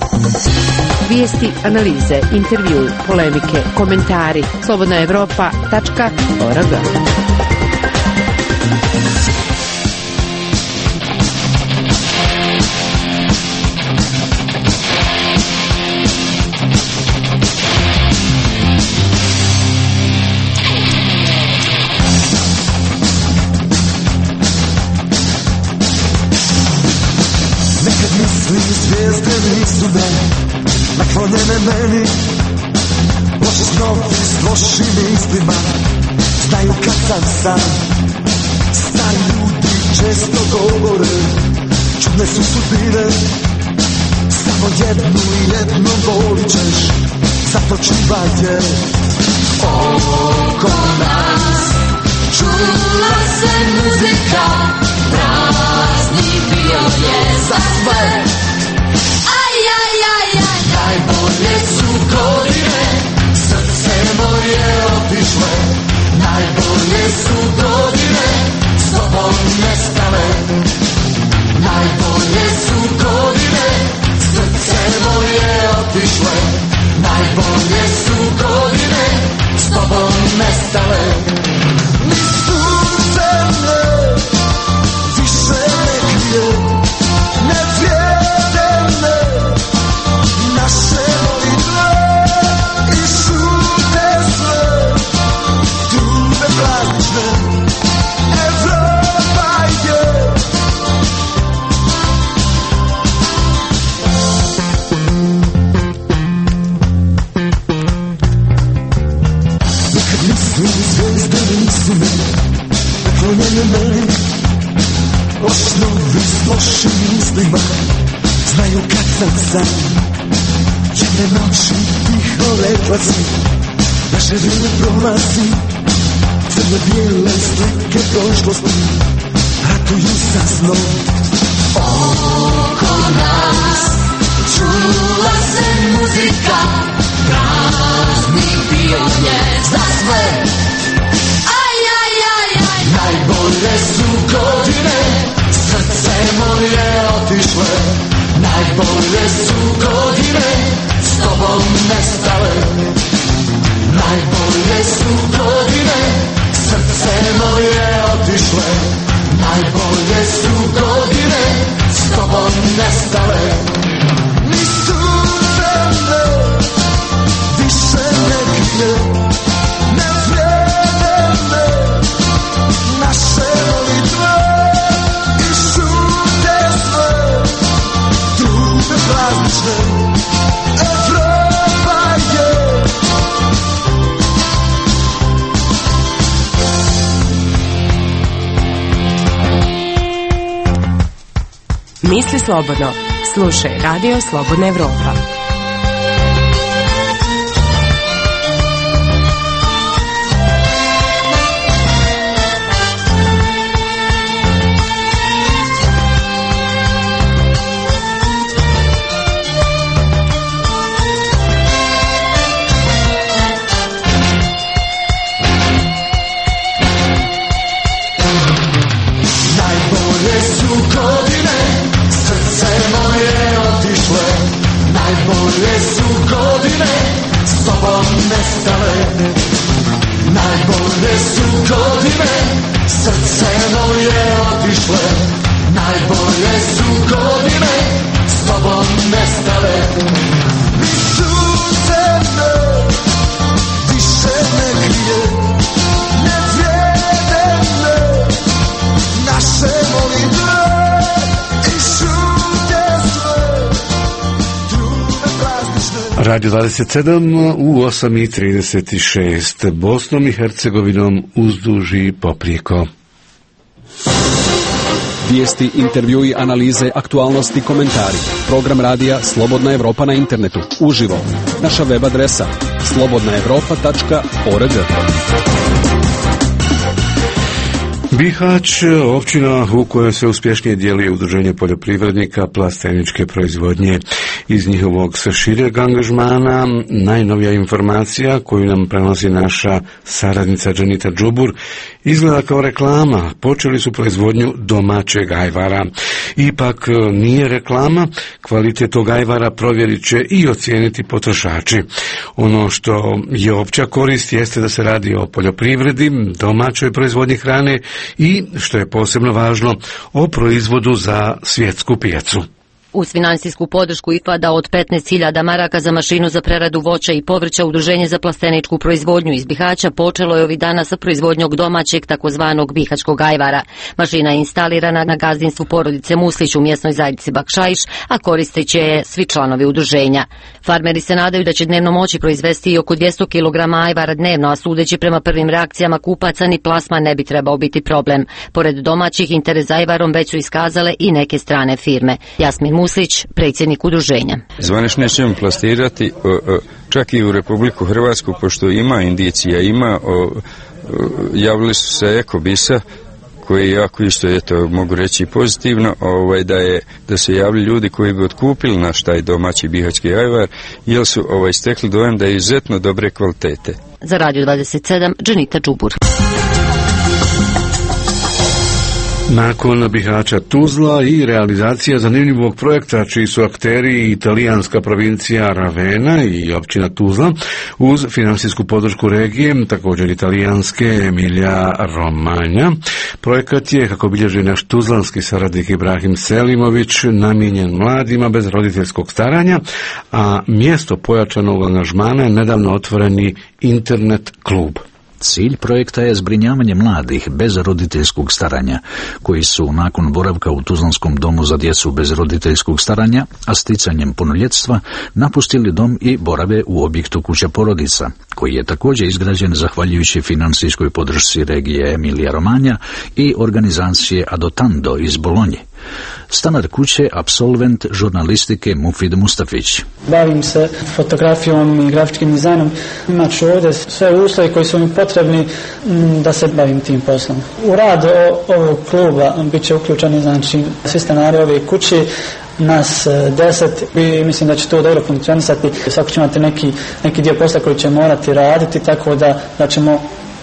Vijesti, analize, intervju, polemike, komentari. Slobodna Evropa tačka org. Nekad mislim zvijezde nisu me naklonjene meni, loši snovi s lošim mislima znaju kad sam sam. Stari ljudi često govore, čudne su sudbine, samo jednu i jednu volit ćeš, zato čuvaj je. Oko nas čula se muzika, prazni bio je za sve. Aj, aj, aj, aj, najbolje su godine, srce moje otišle. Najbolje su godine, s tobom nestale. Najbolje su godine, srce moje otišle. Najbolje su godine, s tobom nestale. Ni sunce me više ne krije, ne vrijede me naše molitve i šute sve trube praznične. Evropa je nekad mislim zvijezde nisu me naklonjene meni, loši snovi s lošim mislima znaju kad sam sam. Jedne noći tiho rekla si, naše vrijeme prolazi, crne bijele slike prošlosti ratuju sa snom. Oko nas čula se muzika, prazni bio je za sve. Aj, aj, aj, aj, najbolje su godine, srce moje otišle. Najbolje su godine, s tobom nestale. Najbolje su godine, srce moje otišle. Najbolje su godine, s tobom nestale. Ni sunce me više ne krije, ne vrijede me naše molitve i šute sve trube praznične. Evropa je Misli slobodno. Slušaj Radio Slobodna Evropa. Najbolje su godine s tobom nestale. Najbolje su godine, srce moje otišle. Najbolje su godine s tobom nestale. Isuse me, više ne krije, ne vrijede me naše molitve. Radio dvadeset sedam u osam i trideset šest. Bosnom i Hercegovinom uzduž i poprijeko. Vijesti, intervjui, analize, aktualnosti, komentari. Program radija Slobodna Evropa na internetu. Uživo. Naša web adresa slobodna evropa tačka org. Bihać, općina u kojoj se uspješnije djeluje udruženje poljoprivrednika plasteničke proizvodnje. Iz njihovog se šireg angažmana najnovija informacija koju nam prenosi naša saradnica Dženita Džubur izgleda kao reklama. Počeli su proizvodnju domaćeg ajvara. Ipak nije reklama, kvalitet tog ajvara provjerit će i ocijeniti potrošači. Ono što je opća korist jeste da se radi o poljoprivredi, domaćoj proizvodnji hrane i, što je posebno važno, o proizvodu za svjetsku pijacu. Uz finansijsku podršku I F A D-a od petnaest hiljada maraka za mašinu za preradu voća i povrća, udruženje za plasteničku proizvodnju iz Bihaća počelo je ovih dana sa proizvodnjom domaćeg takozvanog bihaćkog ajvara. Mašina je instalirana na gazdinstvu porodice Muslić u mjesnoj zajednici Bakšajš, a koristit će je svi članovi udruženja. Farmeri se nadaju da će dnevno moći proizvesti i oko dvjesto kilograma ajvara dnevno, a sudeći prema prvim reakcijama kupaca ni plasman ne bi trebao biti problem. Pored domaćih, interes za ajvarom već su iskazale i neke strane firme. Jasmin Muslić, predsjednik udruženja. Zvanično ćemo plastirati o, o, čak i u Republiku Hrvatsku, pošto ima indicija, ima, o, o, javili su se Ekobisa, koji je jako isto, eto, mogu reći pozitivno, ovaj, da, je, da su javili ljudi koji bi otkupili naš taj domaći bihaćki ajvar, jer su ovaj, stekli dojam da je izuzetno dobre kvalitete. Za Radio dvadeset sedam, Dženita Džubur. Nakon Bihaća Tuzla i realizacija zanimljivog projekta čiji su akteri italijanska provincija Ravena i općina Tuzla uz financijsku podršku regije, također italijanske Emilija Romanja. Projekat je, kako bilježi naš tuzlanski saradnik Ibrahim Selimović, namijenjen mladima bez roditeljskog staranja, a mjesto pojačanog angažmana je nedavno otvoreni internet klub. Cilj projekta je zbrinjavanje mladih bez roditeljskog staranja, koji su nakon boravka u Tuzlanskom domu za djecu bez roditeljskog staranja, a sticanjem punoljetstva, napustili dom i borave u objektu kuća porodica, koji je također izgrađen zahvaljujući financijskoj podršci regije Emilija Romanja i organizacije Adotando iz Bolonje. Stanar kuće, apsolvent žurnalistike Mufid Mustafić. Bavim se fotografijom i grafičkim dizajnom. Imat ću ovdje sve uslove koji su mi potrebni da se bavim tim poslom. U rad ovog kluba bit će uključeni, znači, svi stanari ove kuće, nas deset, i mislim da će to dobro funkcionisati. Svako će imati neki, neki dio posla koji će morati raditi, tako da, da ćemo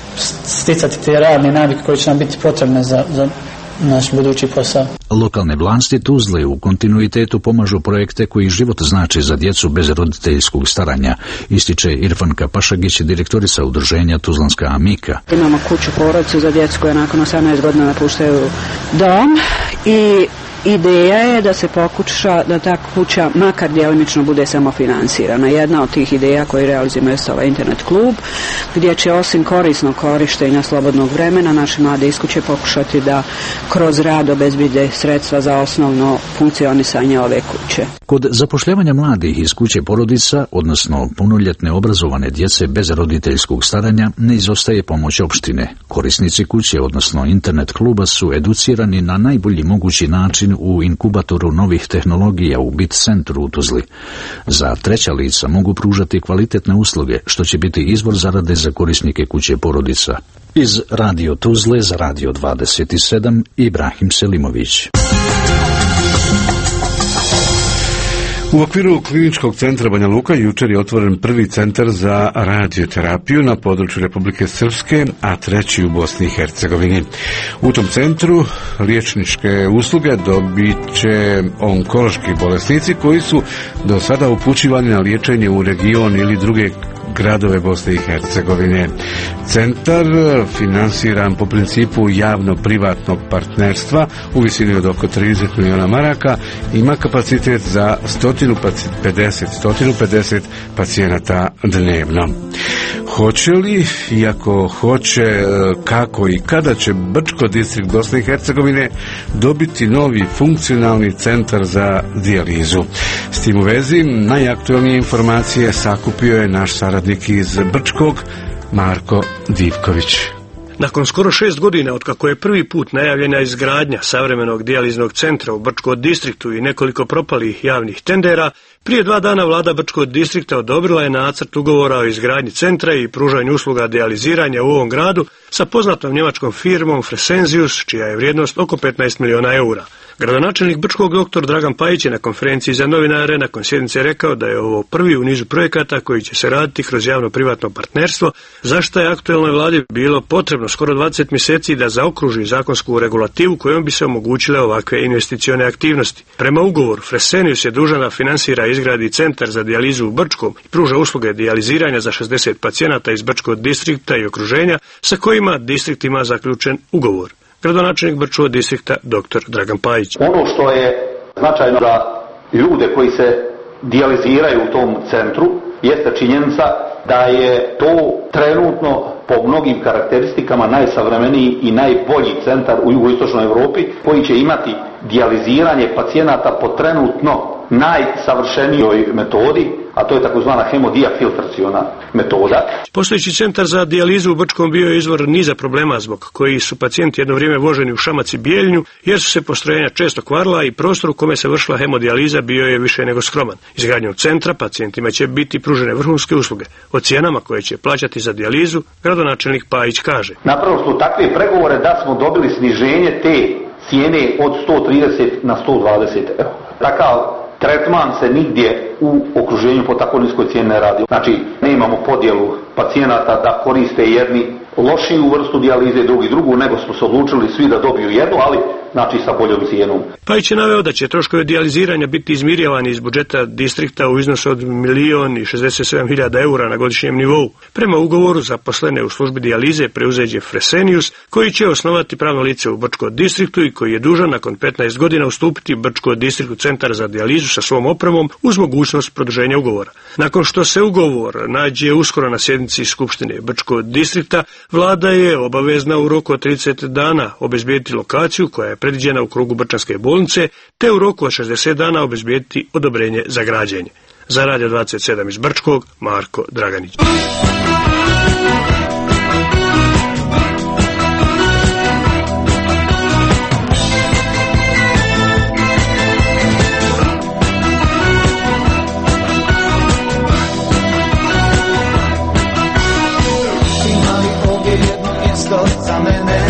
sticati te radne navike koje će nam biti potrebne za, za naš budući posao. Lokalne vlasti Tuzle u kontinuitetu pomažu projekte koji život znači za djecu bez roditeljskog staranja, ističe Irfanka Pašagić, direktorica udruženja Tuzlanska Amika. Imamo kuću porodicu za djecu koja nakon osamnaest godina napuštaju dom i ideja je da se pokuša da ta kuća makar djelomično bude samofinansirana. Jedna od tih ideja koje realizujemo je ovaj internet klub, gdje će osim korisnog korištenja slobodnog vremena naše mlade iz kuće pokušati da kroz rad obezbide sredstva za osnovno funkcionisanje ove kuće. Kod zapošljavanja mladih iz kuće porodica, odnosno punoljetne obrazovane djece bez roditeljskog staranja, ne izostaje pomoć opštine. Korisnici kuće, odnosno internet kluba, su educirani na najbolji mogući način u inkubatoru novih tehnologija u Bit centru u Tuzli. Za treća lica mogu pružati kvalitetne usluge, što će biti izvor zarade za korisnike kuće porodica. Iz Radio Tuzle za Radio dvadeset sedam, Ibrahim Selimović. U okviru kliničkog centra Banja Luka jučer je otvoren prvi centar za radioterapiju na području Republike Srpske, a treći u Bosni i Hercegovini. U tom centru liječničke usluge dobit će onkološki bolesnici koji su do sada upućivani na liječenje u region ili druge gradove Bosne i Hercegovine. Centar, finansiran po principu javno-privatnog partnerstva u visini od oko trideset miliona maraka, ima kapacitet za sto pedeset pacijenata dnevno. Hoće li, iako hoće, kako i kada će Brčko distrikt Bosne i Hercegovine dobiti novi funkcionalni centar za dijalizu? S tim u vezi, najaktualnije informacije sakupio je naš saradnik iz Brčkog, Marko Divković. Nakon skoro šest godina od kako je prvi put najavljena izgradnja savremenog dijaliznog centra u Brčkom distriktu i nekoliko propalih javnih tendera, prije dva dana vlada Brčkog distrikta odobrila je nacrt ugovora o izgradnji centra i pružanju usluga dijaliziranja u ovom gradu sa poznatom njemačkom firmom Fresenius, čija je vrijednost oko petnaest miliona eura. Gradonačelnik Brčkog doktor Dragan Pajić je na konferenciji za novinare nakon sjednice rekao da je ovo prvi u nizu projekata koji će se raditi kroz javno-privatno partnerstvo, zašto je aktuelnoj vladi bilo potrebno skoro dvadeset mjeseci da zaokruži zakonsku regulativu kojom bi se omogućile ovakve investicione aktivnosti. Prema ugovoru, Fresenius je dužan da finansira i izgradi centar za dijalizu u Brčkom i pruža usluge dijaliziranja za šezdeset pacijenata iz Brčkog distrikta i okruženja sa kojima distrikt ima zaključen ugovor. Gradonačelnik Brčkog distrikta doktor Dragan Pajić. Ono što je značajno za ljude koji se dijaliziraju u tom centru jeste činjenica da je to trenutno po mnogim karakteristikama najsavremeniji i najbolji centar u jugoistočnoj Europi koji će imati dijaliziranje pacijenata po trenutno najsavršenijoj metodi, a to je takozvana hemodiafiltraciona metoda. Postojeći centar za dijalizu u Brčkom bio je izvor niza problema zbog koji su pacijenti jedno vrijeme voženi u Šamac i Bijeljinu, jer su se postrojenja često kvarila i prostor u kome se vršila hemodijaliza bio je više nego skroman. Izgradnjom centra pacijentima će biti pružene vrhunske usluge. O cijenama koje će plaćati za dijalizu, gradonačelnik Pajić kaže. Napravo su takve pregovore da smo dobili sniženje te cijene od sto trideset na sto dvadeset eura. Takav tretman se nigdje u okruženju po tako niskoj cijeni ne radi. Znači, ne imamo podjelu pacijenata da koriste jedni lošiju vrstu dijalize, drugi drugu, nego smo se odlučili svi da dobiju jednu, ali znači sa boljom cijenom. Pajić je naveo da će troškovi dijaliziranja biti izmirjavani iz budžeta distrikta u iznosu od milion i šezdeset sedam hiljada eura na godišnjem nivou. Prema ugovoru zaposlene u službi dijalize preuzeće Fresenius, koji će osnovati pravno lice u Brčkom distriktu i koji je dužan nakon petnaest godina ustupiti Brčkom distriktu centar za dijalizu sa svom opremom uz mogućnost produženja ugovora. Nakon što se ugovor nađe uskoro na sjednici Skupštine Brčkog distrikta, vlada je obavezna u roku od trideset dana obezbijediti lokaciju koja je predviđena u krugu Brčanske bolnice, te u roku od šezdeset dana obezbijediti odobrenje za građenje. Za Radio dvadeset sedam iz Brčkog, Marko Draganić. Za mene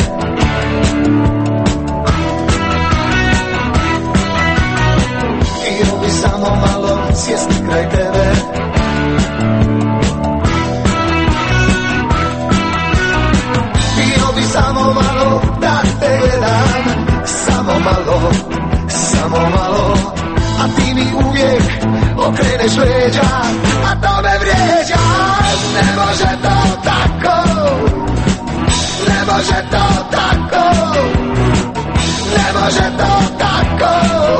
htio bi samo malo sjesti kraj tebe, htio bi samo malo da te gledam, samo malo, samo malo, a ti mi uvijek okreneš leđa, a to me vrijeđa. Ne može to tako, ne može to tako, ne može to tako,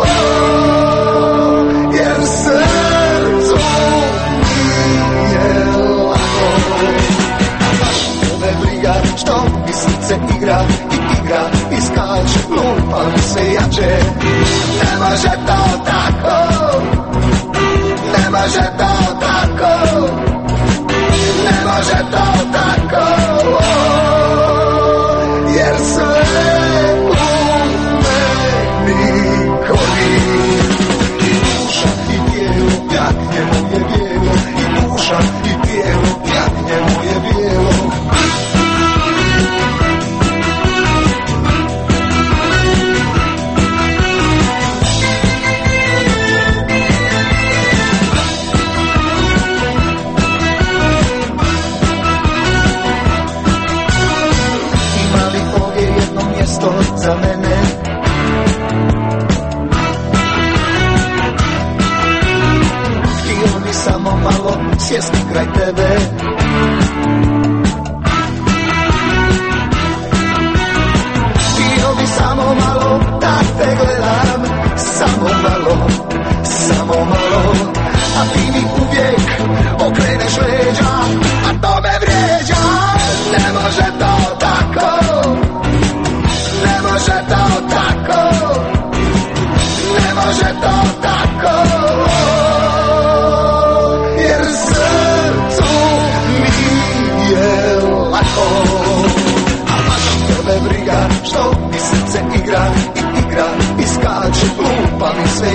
jer srcu nije lako. Tebe briga što mi srce igra i igra i skače, lupam se jače. Ne može to tako, ne može to tako, ne može to tako, jer sve u meni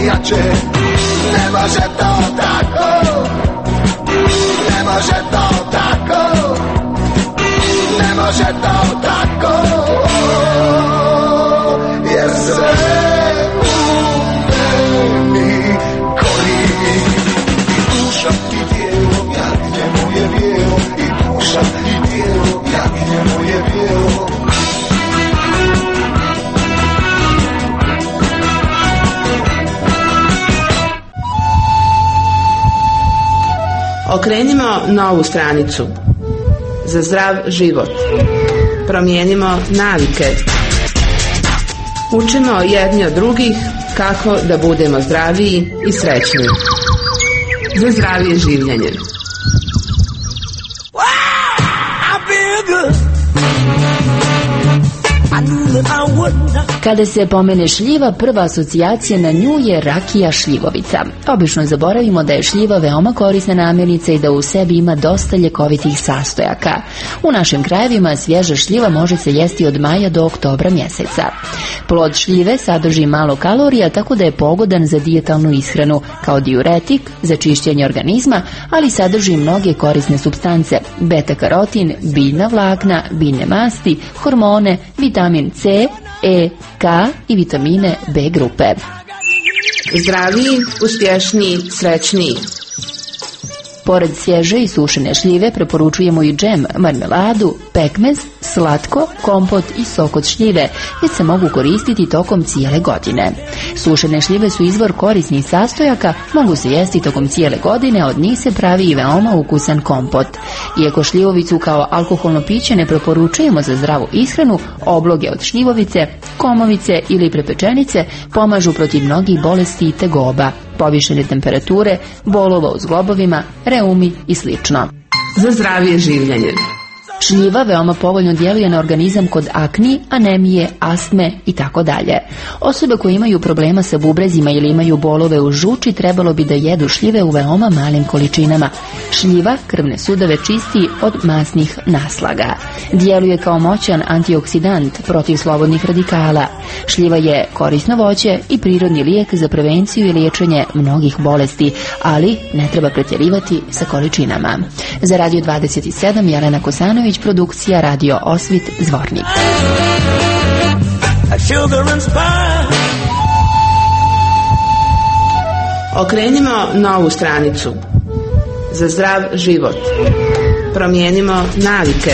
jače. Ne može to tako, ne može to tako, ne može to tako, jer sve u meni gori. I duša i tijelo, jagnje moje bijelo, i duša i tijelo, jagnje moje bijelo. Okrenimo novu stranicu. Za zdrav život. Promijenimo navike. Učimo jedni od drugih kako da budemo zdraviji i srećni. Za zdravije življenje. Kada se pomene šljiva, prva asocijacija na nju je rakija šljivovica. Obično zaboravimo da je šljiva veoma korisna namirnica i da u sebi ima dosta ljekovitih sastojaka. U našim krajevima svježa šljiva može se jesti od maja do oktobra mjeseca. Plod šljive sadrži malo kalorija, tako da je pogodan za dijetalnu ishranu, kao diuretik, za čišćenje organizma, ali sadrži mnoge korisne supstance: beta-karotin, biljna vlakna, biljne masti, hormone, vitamin C, E, K i vitamine B grupe. Zdraviji, uspješniji, srećniji. Pored svježe i sušene šljive preporučujemo i džem, marmeladu, pekmez, slatko, kompot i sok od šljive, jer se mogu koristiti tokom cijele godine. Sušene šljive su izvor korisnih sastojaka, mogu se jesti tokom cijele godine, od njih se pravi i veoma ukusan kompot. Iako šljivovicu kao alkoholno piće ne preporučujemo za zdravu ishranu, obloge od šljivovice, komovice ili prepečenice pomažu protiv mnogih bolesti i tegoba, povišene temperature, bolova u zglobovima, reumi i slično. Za zdravije življenje. Šljiva veoma povoljno djeluje na organizam kod akni, anemije, astme i tako dalje. Osobe koje imaju problema sa bubrezima ili imaju bolove u žuči trebalo bi da jedu šljive u veoma malim količinama. Šljiva krvne sudove čisti od masnih naslaga. Djeluje kao moćan antioksidant protiv slobodnih radikala. Šljiva je korisno voće i prirodni lijek za prevenciju i liječenje mnogih bolesti, ali ne treba pretjerivati sa količinama. Za Radio dvadeset sedam Jelena Kosanović, produkcija Radio Osvit, Zvornik. Okrenimo novu stranicu. Za zdrav život. Promijenimo navike.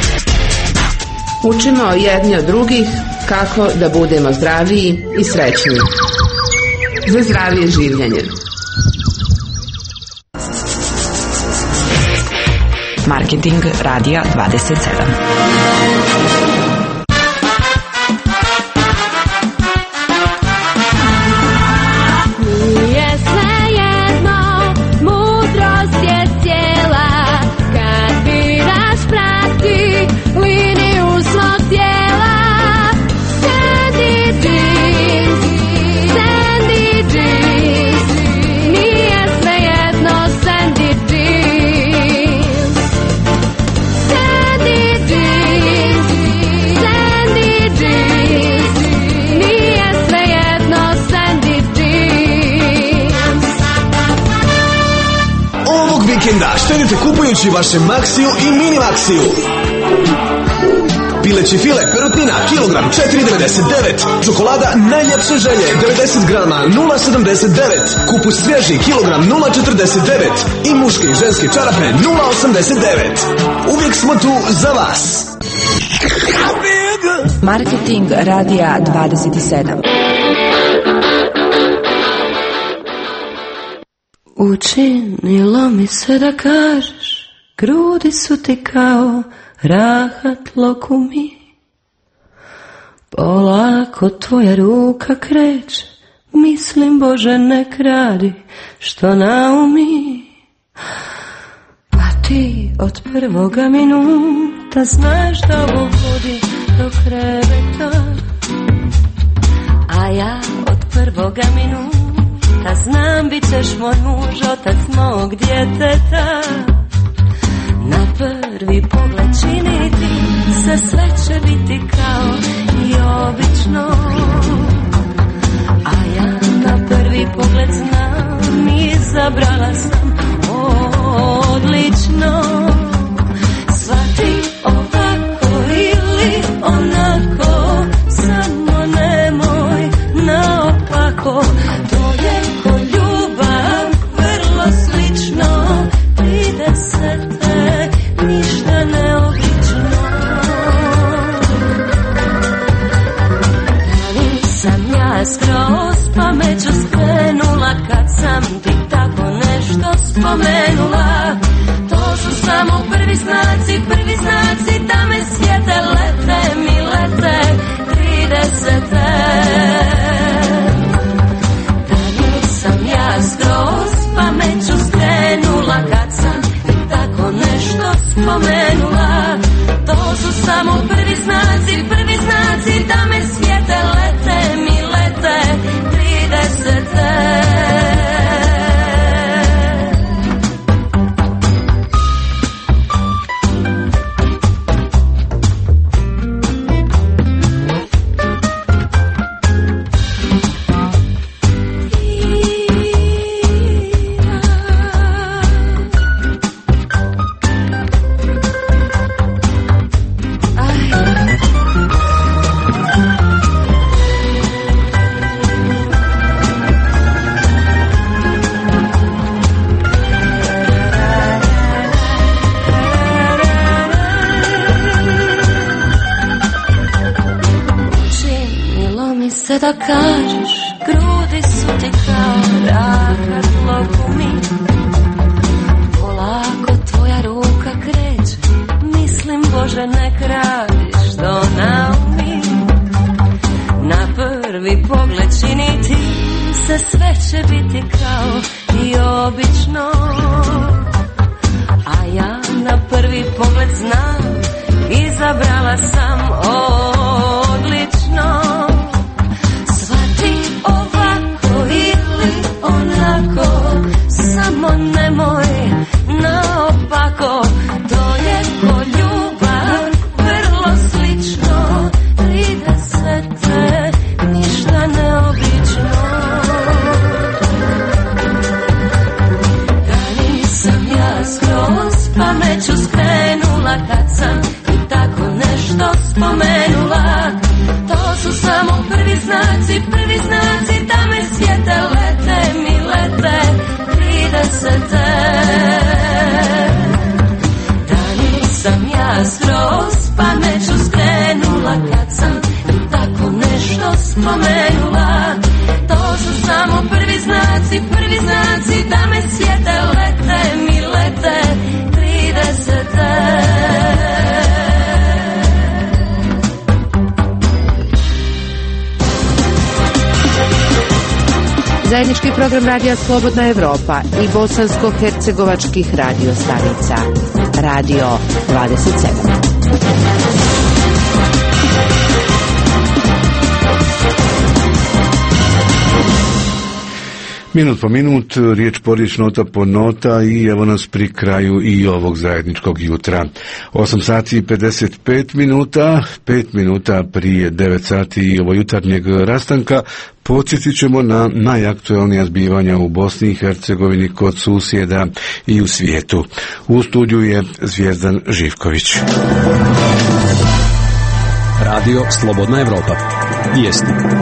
Učimo jedni od drugih kako da budemo zdraviji i srećni. Za zdravije življenje. Marketing Radija dvadeset sedam. Štedite kupujući vaše Maxiju i Mini Maxiju. Pileći file perutnina kilogram četiri devedeset devet. Čokolada najljepše želje devedeset grama nula sedamdeset devet. Kupus svježi kilogram nula četrdeset devet. I muške i ženske čarape nula osamdeset devet. Uvijek smo tu za vas. Marketing Radija dvadeset sedam. Učinilo mi se da kažeš, grudi su ti kao rahat lokumi. Polako tvoja ruka kreće, mislim Bože nek radi što naumi. Pa ti od prvoga minuta znaš da ovo vodi do kreveta, a ja od prvoga minuta da znam bit ćeš moj muž, otac mog djeteta. Na prvi pogled čini ti se sve će biti kao i obično, a ja na prvi pogled izabrala sam odlično. Svati ovako ili onako, samo nemoj naopako. To je ko ljubav, vrlo slično, tridesete, ništa neobično. Da nisam ja skroz pameću skrenula kad sam ti tako nešto spomenula. To su samo prvi znaci, prvi znaci da me svijete lete, mi lete, tridesete. Da nisam ja skroz pameću skrenula kad sam ti tako nešto spomenula. To su samo prvi znaci, prvi znaci da me svijete lete, mi lete, tridesete. Da kažeš, grudi su ti kao rahat lokumi. Polako tvoja ruka kreće, mislim Bože nek radiš što naumi. Na prvi pogled čini ti se sve će biti kao i obično. A ja na prvi pogled znam, izabrala sam odlično. Onako, samo nemoj naopako. To je ko ljubav, vrlo slično, tridesete, ništa neobično. Da nisam ja skroz pameću skrenula kad sam ti tako nešto spomenula. To su samo prvi znaci, prvi znaci da me svijete lete, mi lete, tridesete. Da nisam ja skroz pameću skrenula kad sam ti tako nešto spomenula. To su samo prvi znaci, prvi znaci da me svijete lete, mi lete, tridesete. Zajednički program radija Slobodna Evropa i bosansko-hercegovačkih radio stanica. Radio dvadeset sedam. Minut po minut, riječ po riječ, nota po nota i evo nas pri kraju i ovog zajedničkog jutra. osam sati i pedeset pet minuta, pet minuta prije devet sati i ovo jutarnjeg rastanka. Podsjetit ćemo na najaktualnija zbivanja u Bosni i Hercegovini, kod susjeda i u svijetu. U studiju je Zvijezdan Živković. Radio Slobodna Evropa. Vijesti.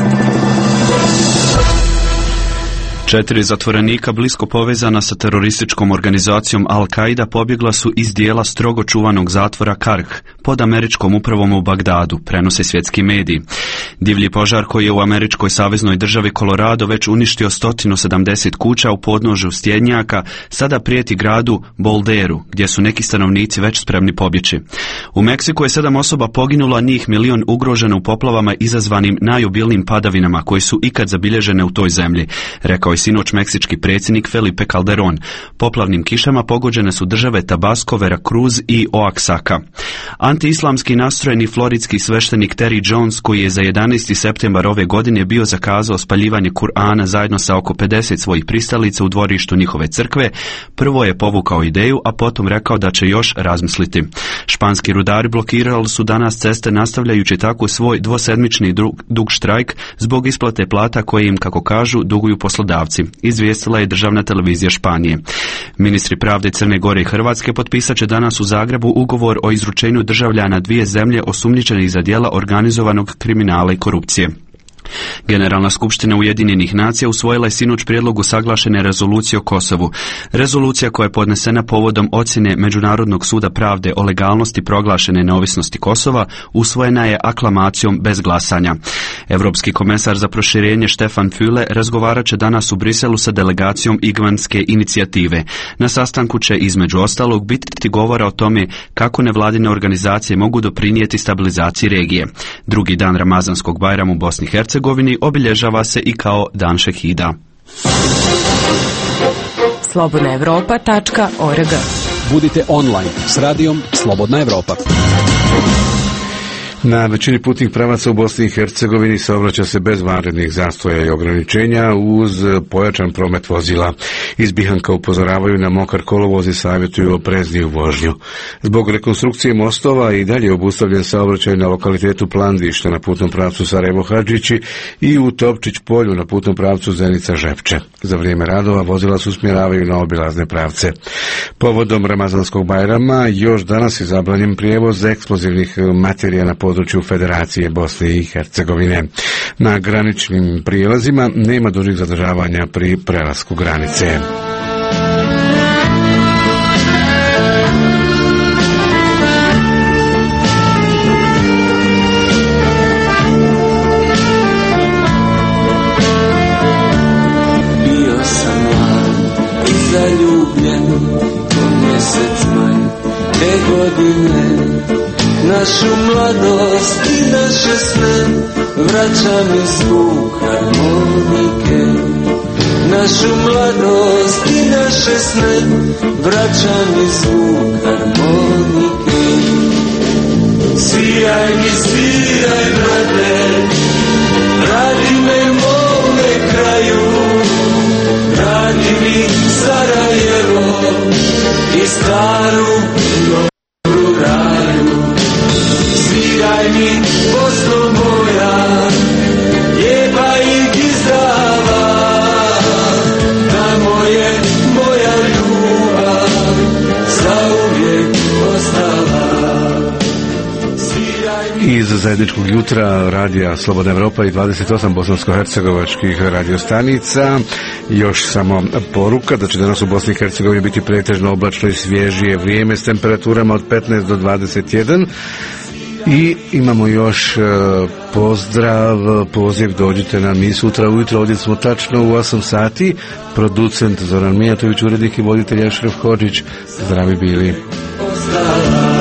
Četiri zatvorenika blisko povezana sa terorističkom organizacijom Al-Qaida pobjegla su iz dijela strogo čuvanog zatvora Karh pod američkom upravom u Bagdadu, prenose svjetski mediji. Divlji požar koji je u američkoj saveznoj državi Colorado već uništio sto sedamdeset kuća u podnožju stjenjaka, sada prijeti gradu Bolderu, gdje su neki stanovnici već spremni pobjeći. U Meksiku je sedam osoba poginulo, a njih milion ugroženo u poplavama izazvanim najobilnijim padavinama koji su ikad zabilježene u toj zemlji, rekao je sinoć meksički predsjednik Felipe Calderón. Poplavnim kišama pogođene su države Tabasco, Veracruz i Oaxaca. Antiislamski nastrojeni floridski sveštenik Terry Jones, koji je za jedanaesti septembar ove godine bio zakazao spaljivanje Kur'ana zajedno sa oko pedeset svojih pristalica u dvorištu njihove crkve, prvo je povukao ideju, a potom rekao da će još razmisliti. Španski rudari blokirali su danas ceste, nastavljajući tako svoj dvosedmični dug štrajk zbog isplate plata koje im, kako kažu, duguju poslodavci. poslodavci, izvijestila je državna televizija Španije. Ministri pravde Crne Gore i Hrvatske potpisat će danas u Zagrebu ugovor o izručenju državljana dvije zemlje osumnjičenih za djela organizovanog kriminala i korupcije. Generalna skupština Ujedinjenih nacija usvojila je sinoć prijedlog usaglašene rezolucije o Kosovu. Rezolucija koja je podnesena povodom ocjene Međunarodnog suda pravde o legalnosti proglašene neovisnosti Kosova usvojena je aklamacijom bez glasanja. Europski komesar za proširenje Stefan Füle razgovarat će danas u Briselu sa delegacijom Igmanske inicijative. Na sastanku će između ostalog biti govora o tome kako nevladine organizacije mogu doprinijeti stabilizaciji regije. Drugi dan Ramazanskog Bajrama u Bosni i Hercegovini obilježava se i kao dan šehida. slobodna evropa tačka org. Budite online s radijom Slobodna Evropa. Na većini putnih pravaca u Bosni i Hercegovini saobraća se bez vanrednih zastoja i ograničenja uz pojačan promet vozila. Iz Bihanka upozoravaju na mokar kolovoz i savjetuju oprezniju vožnju. Zbog rekonstrukcije mostova i dalje obustavljen saobraćaj na lokalitetu Plandište na putnom pravcu Sarajevo Hadžići i u Topčić polju na putnom pravcu Zenica Žepče. Za vrijeme radova vozila se usmjeravaju na obilazne pravce. Povodom Ramazanskog Bajrama još danas je zabranjen prijevoz eksplozivnih materija na području Federacije Bosne i Hercegovine. Na graničnim prijelazima nema dužih zadržavanja pri prelasku granice. Bio sam mlad i zaljubljen, ko mjesec maj te godine. Našu mladost i naše sne vraća mi zvuk harmonike. Našu mladost i naše sne vraća mi zvuk harmonike. Sviraj mi, sviraj brate, vrati me mome kraju, vrati mi Sarajevo i staru dobru raju. Sviraj mi, Bosno moja, jeba ih izdrava, tamo je moja ljubav, zauvijek ostala. Iz zajedničkog jutra radija Slobodna Evropa i dvadeset osam bosansko-hercegovačkih radiostanica još samo poruka da će danas u Bosni i Hercegovini biti pretežno oblačno i svježije vrijeme s temperaturama od petnaest do dvadeset jedan. I imamo još pozdrav, poziv, dođite nam i sutra ujutro, ovdje smo tačno u osam sati, producent Zoran Mijatović, urednik i voditelj Ašraf Hodžić, zdravi bili.